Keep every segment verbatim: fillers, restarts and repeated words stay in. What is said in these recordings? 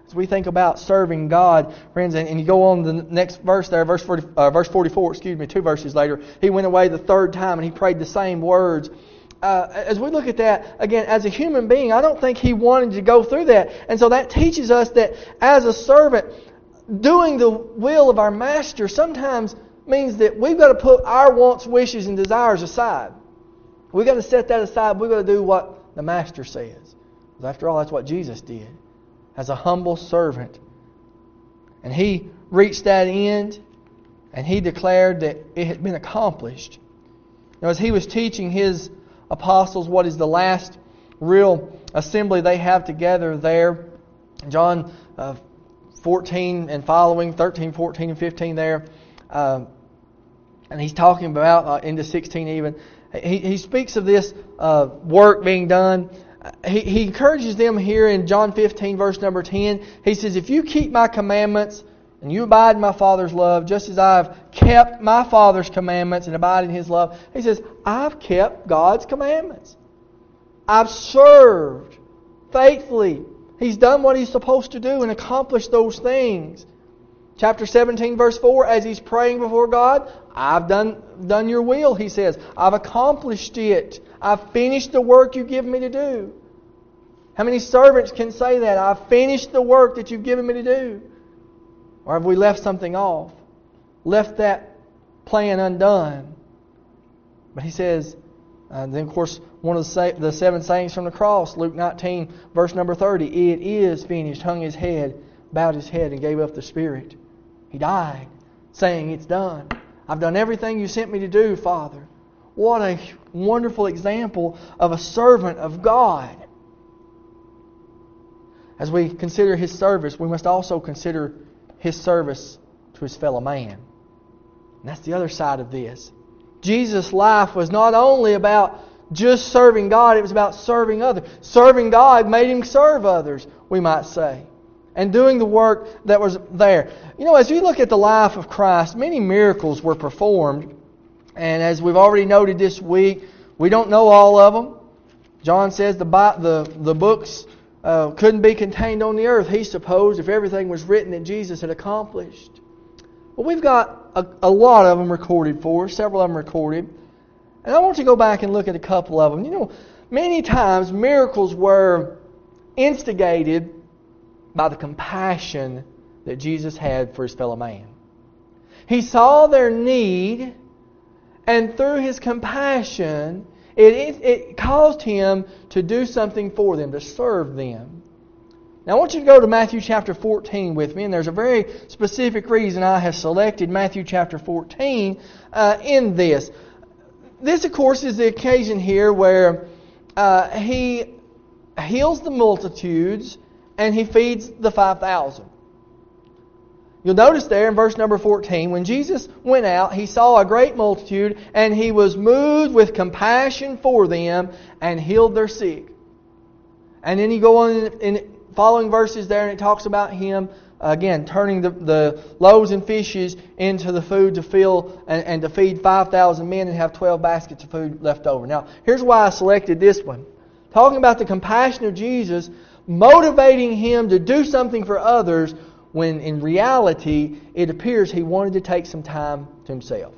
As we think about serving God, friends, and, and you go on the next verse there, verse forty, uh, verse forty-four, excuse me, two verses later. He went away the third time and he prayed the same words. Uh, as we look at that, again, as a human being, I don't think he wanted to go through that. And so that teaches us that as a servant, doing the will of our Master sometimes means that we've got to put our wants, wishes, and desires aside. We've got to set that aside. We've got to do what the Master says. Because after all, that's what Jesus did as a humble servant. And He reached that end and He declared that it had been accomplished. Now, as He was teaching His apostles what is the last real assembly they have together there, John uh, fourteen and following, thirteen, fourteen, and fifteen there, uh, and He's talking about uh, into sixteen even, He, he speaks of this uh, work being done. He, he encourages them here in John fifteen, verse number ten. He says, if you keep my commandments and you abide in my Father's love, just as I've kept my Father's commandments and abide in His love, He says, I've kept God's commandments. I've served faithfully. He's done what He's supposed to do and accomplished those things. Chapter seventeen, verse four, as He's praying before God, I've done, done your will, He says. I've accomplished it. I've finished the work you've given me to do. How many servants can say that? I've finished the work that you've given me to do. Or have we left something off? Left that plan undone? But He says, uh, then of course, one of the, the seven sayings from the cross, Luke nineteen, verse number thirty, it is finished, hung His head, bowed His head, and gave up the spirit. He died, saying, it's done. I've done everything you sent me to do, Father. What a wonderful example of a servant of God. As we consider His service, we must also consider His service to His fellow man. And that's the other side of this. Jesus' life was not only about just serving God, it was about serving others. Serving God made Him serve others, we might say. And doing the work that was there. You know, as you look at the life of Christ, many miracles were performed. And as we've already noted this week, we don't know all of them. John says the the, the books uh, couldn't be contained on the earth, he supposed, if everything was written that Jesus had accomplished. But we've got a, a lot of them recorded for us, several of them recorded. And I want to go back and look at a couple of them. You know, many times miracles were instigated by the compassion that Jesus had for His fellow man. He saw their need, and through His compassion, it, it, it caused Him to do something for them, to serve them. Now I want you to go to Matthew chapter fourteen with me, and there's a very specific reason I have selected Matthew chapter fourteen uh, in this. This, of course, is the occasion here where uh, He heals the multitudes and He feeds the five thousand. You'll notice there in verse number fourteen, when Jesus went out, He saw a great multitude, and He was moved with compassion for them, and healed their sick. And then you go on in, in following verses there, and it talks about Him, again, turning the, the loaves and fishes into the food to fill and, and to feed five thousand men and have twelve baskets of food left over. Now, here's why I selected this one. Talking about the compassion of Jesus, motivating Him to do something for others, when in reality it appears He wanted to take some time to Himself.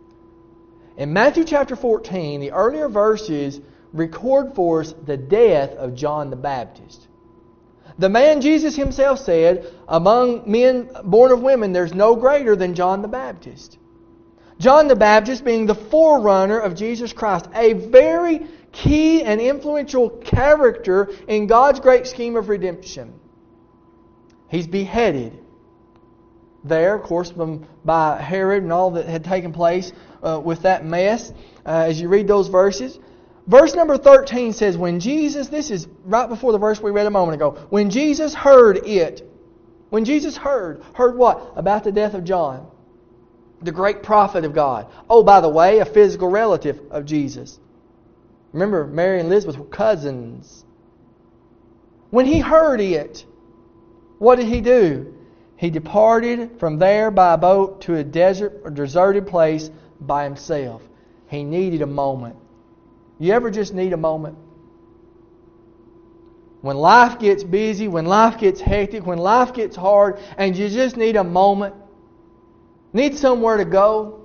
In Matthew chapter fourteen, the earlier verses record for us the death of John the Baptist. The man Jesus Himself said, among men born of women, there's no greater than John the Baptist. John the Baptist being the forerunner of Jesus Christ, a very key and influential character in God's great scheme of redemption. He's beheaded there, of course, by Herod and all that had taken place uh, with that mess. Uh, as you read those verses, verse number thirteen says, when Jesus, this is right before the verse we read a moment ago, when Jesus heard it, when Jesus heard, heard what? About the death of John, the great prophet of God. Oh, by the way, a physical relative of Jesus. Remember, Mary and Elizabeth were cousins. When He heard it, what did He do? He departed from there by a boat to a desert or deserted place by Himself. He needed a moment. You ever just need a moment? When life gets busy, when life gets hectic, when life gets hard, and you just need a moment, need somewhere to go.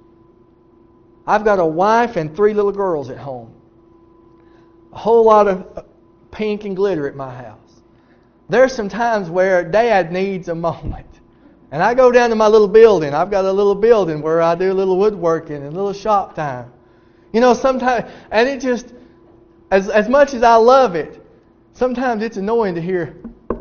I've got a wife and three little girls at home. A whole lot of pink and glitter at my house. There's some times where Dad needs a moment. And I go down to my little building. I've got a little building where I do a little woodworking and a little shop time. You know, sometimes, and it just, as, as much as I love it, sometimes it's annoying to hear,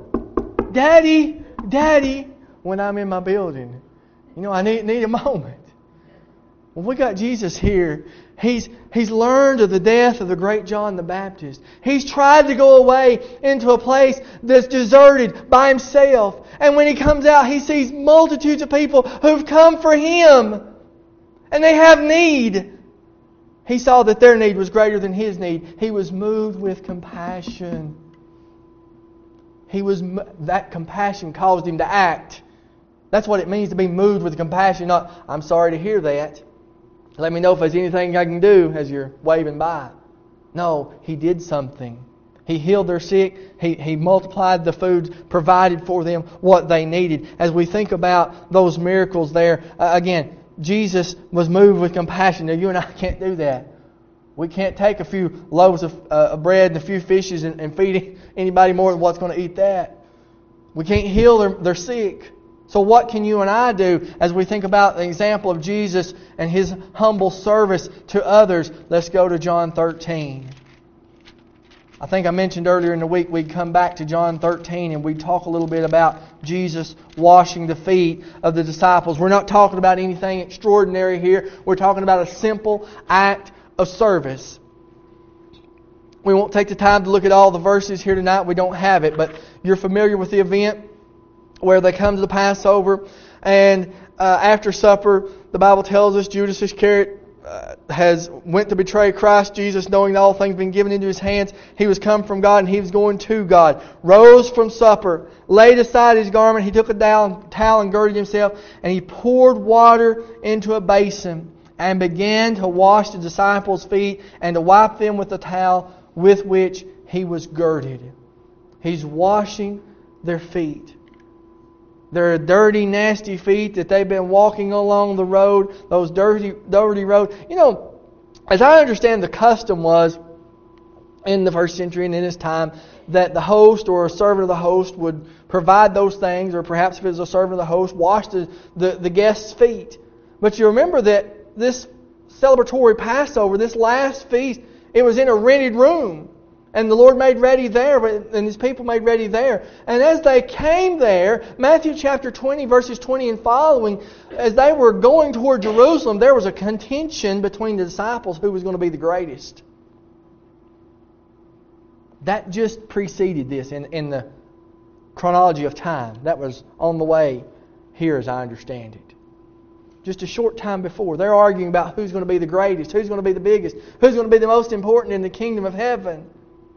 Daddy, Daddy, when I'm in my building. You know, I need, need a moment. When we got Jesus here, He's, he's learned of the death of the great John the Baptist. He's tried to go away into a place that's deserted by himself. And when he comes out, he sees multitudes of people who've come for him. And they have need. He saw that their need was greater than his need. He was moved with compassion. He was that compassion caused him to act. That's what it means to be moved with compassion. Not, I'm sorry to hear that. Let me know if there's anything I can do as you're waving by. No, He did something. He healed their sick. He, he multiplied the food, provided for them what they needed. As we think about those miracles there, uh, again, Jesus was moved with compassion. Now, you and I can't do that. We can't take a few loaves of uh, bread and a few fishes and, and feed anybody more than what's going to eat that. We can't heal their, their sick. So what can you and I do as we think about the example of Jesus and His humble service to others? Let's go to John thirteen. I think I mentioned earlier in the week we'd come back to John thirteen and we'd talk a little bit about Jesus washing the feet of the disciples. We're not talking about anything extraordinary here. We're talking about a simple act of service. We won't take the time to look at all the verses here tonight. We don't have it, but you're familiar with the event where they come to the Passover, and uh, after supper, the Bible tells us Judas Iscariot uh, has went to betray Christ Jesus, knowing that all things have been given into his hands. He was come from God, and he was going to God. Rose from supper, laid aside his garment, he took a towel and girded himself, and he poured water into a basin and began to wash the disciples' feet and to wipe them with the towel with which he was girded. He's washing their feet. Their dirty, nasty feet that they've been walking along the road, those dirty, dirty roads. You know, as I understand, the custom was in the first century and in this time that the host or a servant of the host would provide those things, or perhaps if it was a servant of the host, wash the, the, the guest's feet. But you remember that this celebratory Passover, this last feast, it was in a rented room. And the Lord made ready there, and His people made ready there. And as they came there, Matthew chapter twenty, verses twenty and following, as they were going toward Jerusalem, there was a contention between the disciples who was going to be the greatest. That just preceded this in, in the chronology of time. That was on the way here, as I understand it. Just a short time before, they're arguing about who's going to be the greatest, who's going to be the biggest, who's going to be the most important in the kingdom of heaven.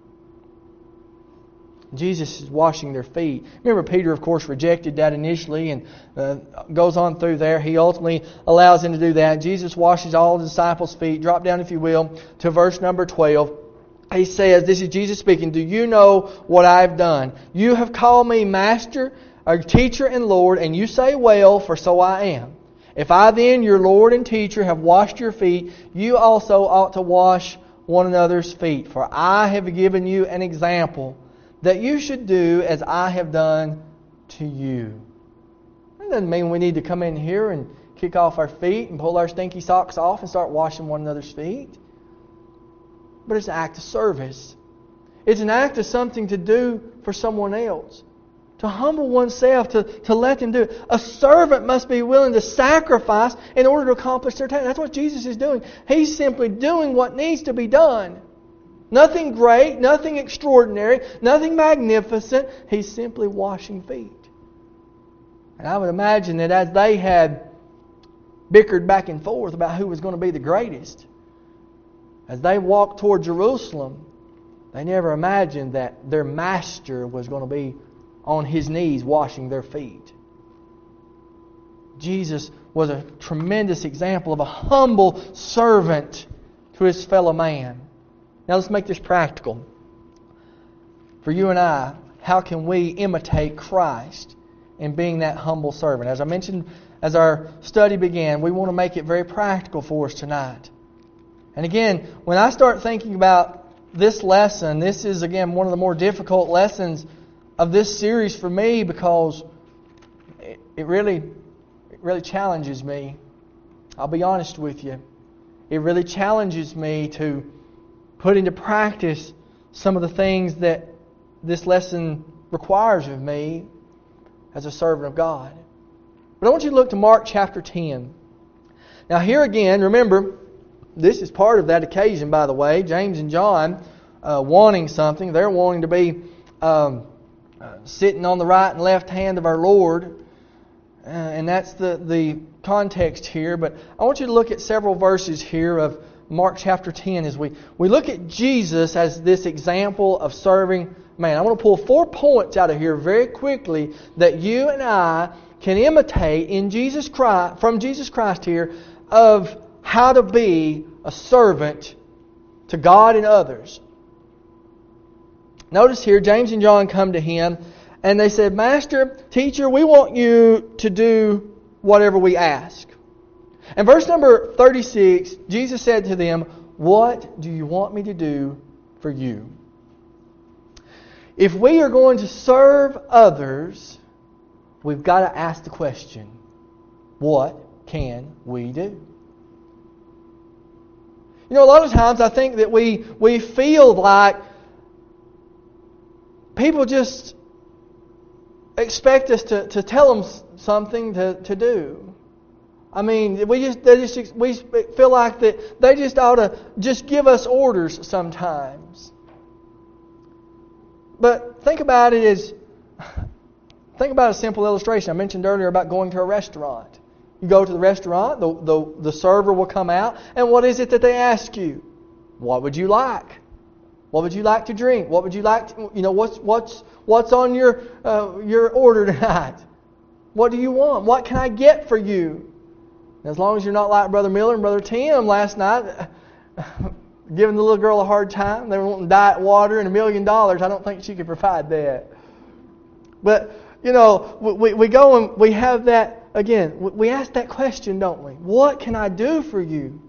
Jesus is washing their feet. Remember, Peter, of course, rejected that initially and uh, goes on through there. He ultimately allows him to do that. Jesus washes all the disciples' feet. Drop down, if you will, to verse number twelve. He says, this is Jesus speaking, "Do you know what I've done? You have called me Master, or Teacher and Lord, and you say, well, for so I am. If I then, your Lord and Teacher, have washed your feet, you also ought to wash one another's feet. For I have given you an example, that you should do as I have done to you." That doesn't mean we need to come in here and kick off our feet and pull our stinky socks off and start washing one another's feet. But it's an act of service. It's an act of something to do for someone else. To humble oneself, to, to let them do it. A servant must be willing to sacrifice in order to accomplish their task. That's what Jesus is doing. He's simply doing what needs to be done. Nothing great, nothing extraordinary, nothing magnificent. He's simply washing feet. And I would imagine that as they had bickered back and forth about who was going to be the greatest, as they walked toward Jerusalem, they never imagined that their master was going to be on His knees washing their feet. Jesus was a tremendous example of a humble servant to His fellow man. Now let's make this practical. for you and I, how can we imitate Christ in being that humble servant? As I mentioned, as our study began, we want to make it very practical for us tonight. And again, when I start thinking about this lesson, this is again one of the more difficult lessons of this series for me, because it, it really, it really challenges me. I'll be honest with you. It really challenges me to put into practice some of the things that this lesson requires of me as a servant of God. But I want you to look to Mark chapter ten. Now here again, remember, this is part of that occasion, by the way. James and John uh, wanting something. They're wanting to be um, uh, sitting on the right and left hand of our Lord. Uh, and that's the, the context here. But I want you to look at several verses here of Mark chapter ten as we, we look at Jesus as this example of serving man. I want to pull four points out of here very quickly that you and I can imitate in Jesus Christ, from Jesus Christ here, of how to be a servant to God and others. Notice here, James and John come to Him and they said, Master, Teacher, we want you to do whatever we ask. And verse number thirty-six, Jesus said to them, what do you want me to do for you? If we are going to serve others, we've got to ask the question, what can we do? You know, a lot of times I think that we, we feel like people just expect us to, to tell them something to, to do. I mean, we just they just we feel like that they just ought to just give us orders sometimes. But think about it as think about a simple illustration. I mentioned earlier about going to a restaurant. You go to the restaurant, the, the, the server will come out, and what is it that they ask you? What would you like? What would you like to drink? What would you like to, you know, what's what's what's on your uh, your order tonight? What do you want? What can I get for you? As long as you're not like Brother Miller and Brother Tim last night, giving the little girl a hard time. They were wanting diet water and a million dollars. I don't think she could provide that. But, you know, we, we go and we have that, again, we ask that question, don't we? What can I do for you?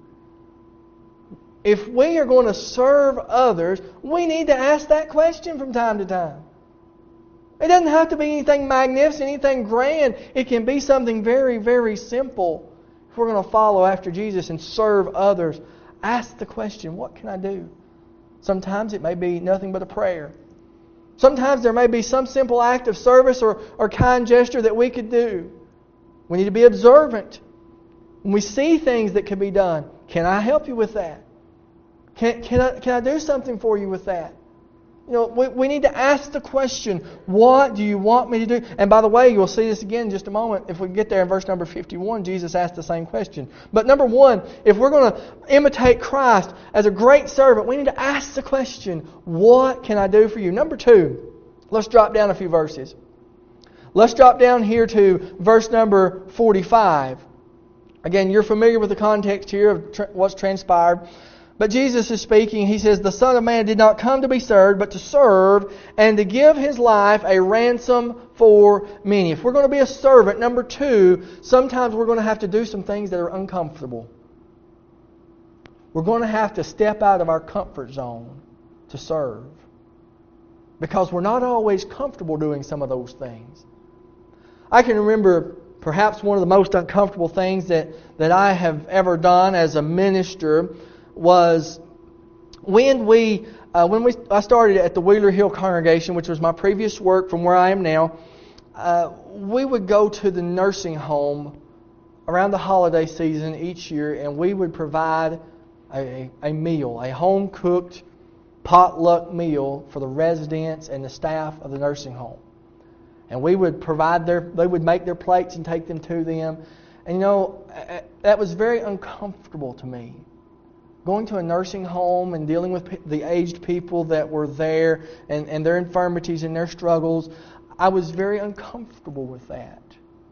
If we are going to serve others, we need to ask that question from time to time. It doesn't have to be anything magnificent, anything grand. It can be something very, very simple. If we're going to follow after Jesus and serve others, ask the question, what can I do? Sometimes it may be nothing but a prayer. Sometimes there may be some simple act of service or, or kind gesture that we could do. We need to be observant. When we see things that can be done, can I help you with that? Can, can, I, can I do something for you with that? You know, we, we need to ask the question, what do you want me to do? And by the way, you'll see this again in just a moment. If we get there in verse number fifty-one, Jesus asked the same question. But number one, if we're going to imitate Christ as a great servant, we need to ask the question, what can I do for you? Number two, let's drop down a few verses. Let's drop down here to verse number forty-five. Again, you're familiar with the context here of tra- what's transpired. But Jesus is speaking. He says, the Son of Man did not come to be served, but to serve and to give His life a ransom for many. If we're going to be a servant, number two, sometimes we're going to have to do some things that are uncomfortable. We're going to have to step out of our comfort zone to serve. Because we're not always comfortable doing some of those things. I can remember perhaps one of the most uncomfortable things that, that I have ever done as a minister was when we uh, when we I started at the Wheeler Hill congregation, which was my previous work from where I am now. Uh, we would go to the nursing home around the holiday season each year, and we would provide a, a meal, a home cooked potluck meal for the residents and the staff of the nursing home. And we would provide their, they would make their plates and take them to them. And you know, that was very uncomfortable to me. Going to a nursing home and dealing with the aged people that were there and, and their infirmities and their struggles, I was very uncomfortable with that.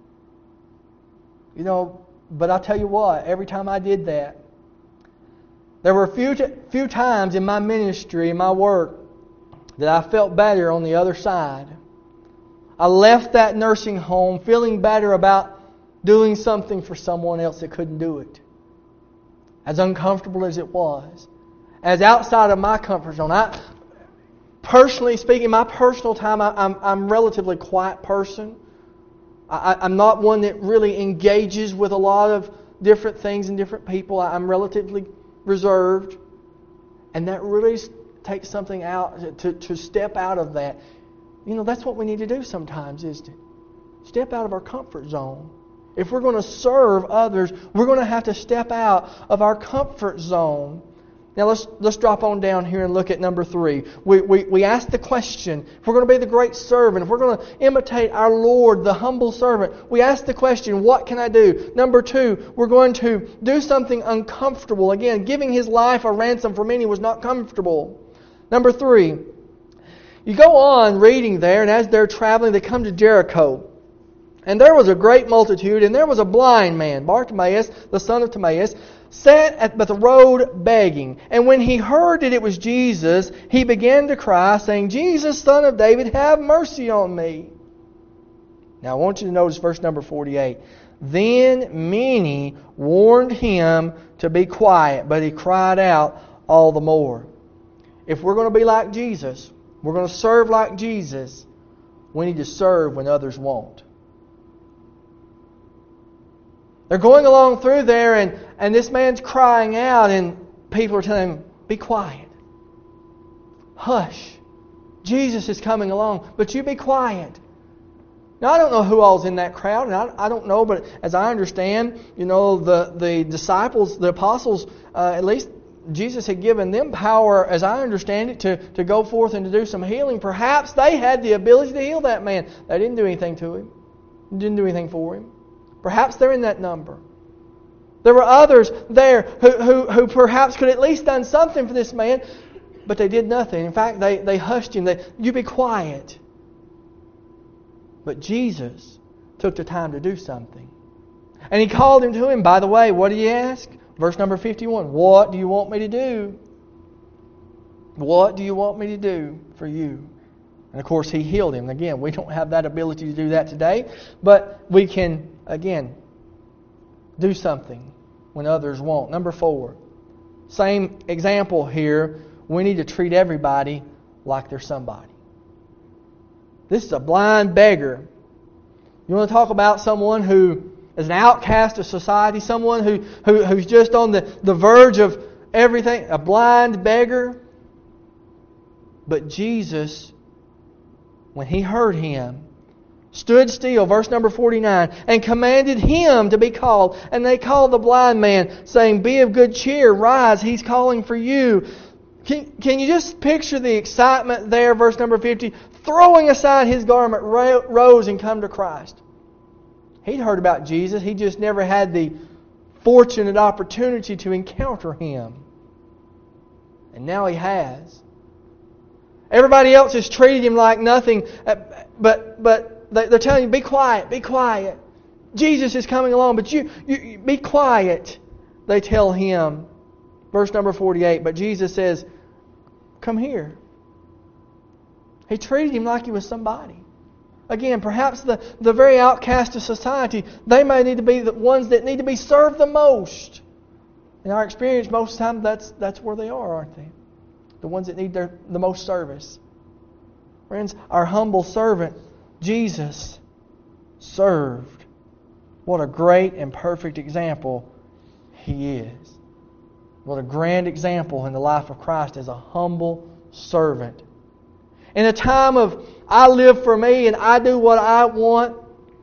You know, but I'll tell you what, every time I did that, there were a few, t- few times in my ministry, in my work, that I felt better on the other side. I left that nursing home feeling better about doing something for someone else that couldn't do it. As uncomfortable as it was. As outside of my comfort zone. I, personally speaking, my personal time, I, I'm, I'm a relatively quiet person. I, I'm not one that really engages with a lot of different things and different people. I'm relatively reserved. And that really takes something out, to, to step out of that. You know, that's what we need to do sometimes, isn't it? Step out of our comfort zone. If we're going to serve others, we're going to have to step out of our comfort zone. Now let's let's drop on down here and look at number three. We, we, we ask the question, if we're going to be the great servant, if we're going to imitate our Lord, the humble servant, we ask the question, what can I do? Number two, we're going to do something uncomfortable. Again, giving His life a ransom for many was not comfortable. Number three, you go on reading there, and as they're traveling, they come to Jericho. And there was a great multitude, and there was a blind man, Bartimaeus, the son of Timaeus, sat at the road begging. And when he heard that it was Jesus, he began to cry, saying, Jesus, Son of David, have mercy on me. Now I want you to notice verse number forty-eight. Then many warned him to be quiet, but he cried out all the more. If we're going to be like Jesus, we're going to serve like Jesus, we need to serve when others won't. They're going along through there, and, and this man's crying out, and people are telling him, be quiet. Hush. Jesus is coming along, but you be quiet. Now, I don't know who all's in that crowd, and I, I don't know, but as I understand, you know, the, the disciples, the apostles, uh, at least Jesus had given them power, as I understand it, to, to go forth and to do some healing. Perhaps they had the ability to heal that man. They didn't do anything to him. Didn't do anything for him. Perhaps they're in that number. There were others there who, who, who perhaps could at least done something for this man, but they did nothing. In fact, they, they hushed him. They, you be quiet. But Jesus took the time to do something. And He called him to Him. By the way, what did He ask? Verse number fifty-one. What do you want me to do? What do you want me to do for you? And of course, He healed him. Again, we don't have that ability to do that today. But we can, again, do something when others won't. Number four. Same example here. We need to treat everybody like they're somebody. This is a blind beggar. You want to talk about someone who is an outcast of society, someone who, who who's just on the, the verge of everything, a blind beggar. But Jesus, when He heard him, stood still, verse number forty-nine, and commanded him to be called. And they called the blind man, saying, be of good cheer, rise, He's calling for you. Can, can you just picture the excitement there, verse number fifty? Throwing aside his garment, rose and come to Christ. He'd heard about Jesus. He just never had the fortunate opportunity to encounter Him. And now he has. Everybody else has treated him like nothing, but but they're telling him, be quiet, be quiet. Jesus is coming along, but you, you, you be quiet. They tell him. Verse number forty-eight, but Jesus says, come here. He treated him like he was somebody. Again, perhaps the, the very outcast of society, they may need to be the ones that need to be served the most. In our experience, most of the time, that's, that's where they are, aren't they? The ones that need their, the most service. Friends, our humble servant, Jesus, served. What a great and perfect example He is. What a grand example in the life of Christ as a humble servant. In a time of, I live for me and I do what I want.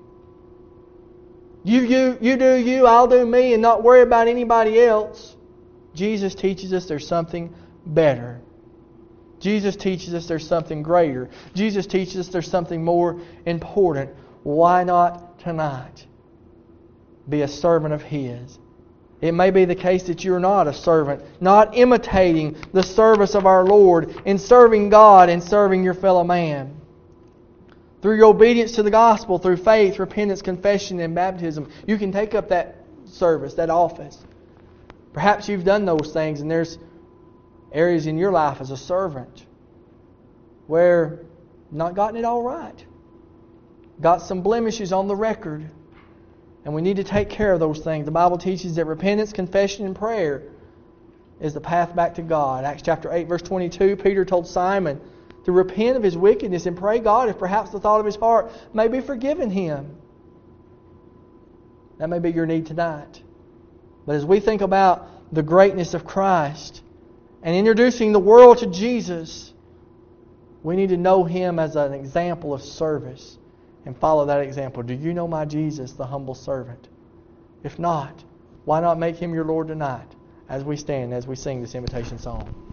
You, you, you do you, I'll do me, and not worry about anybody else. Jesus teaches us there's something better. Jesus teaches us there's something greater. Jesus teaches us there's something more important. Why not tonight be a servant of His? It may be the case that you're not a servant, not imitating the service of our Lord in serving God and serving your fellow man. Through your obedience to the gospel, through faith, repentance, confession, and baptism, you can take up that service, that office. Perhaps you've done those things and there's areas in your life as a servant. where not gotten it all right. Got some blemishes on the record. And we need to take care of those things. The Bible teaches that repentance, confession, and prayer is the path back to God. Acts chapter eight, verse twenty-two, Peter told Simon to repent of his wickedness and pray God if perhaps the thought of his heart may be forgiven him. That may be your need tonight. But as we think about the greatness of Christ and introducing the world to Jesus, we need to know Him as an example of service and follow that example. Do you know my Jesus, the humble servant? If not, why not make Him your Lord tonight as we stand, as we sing this invitation song?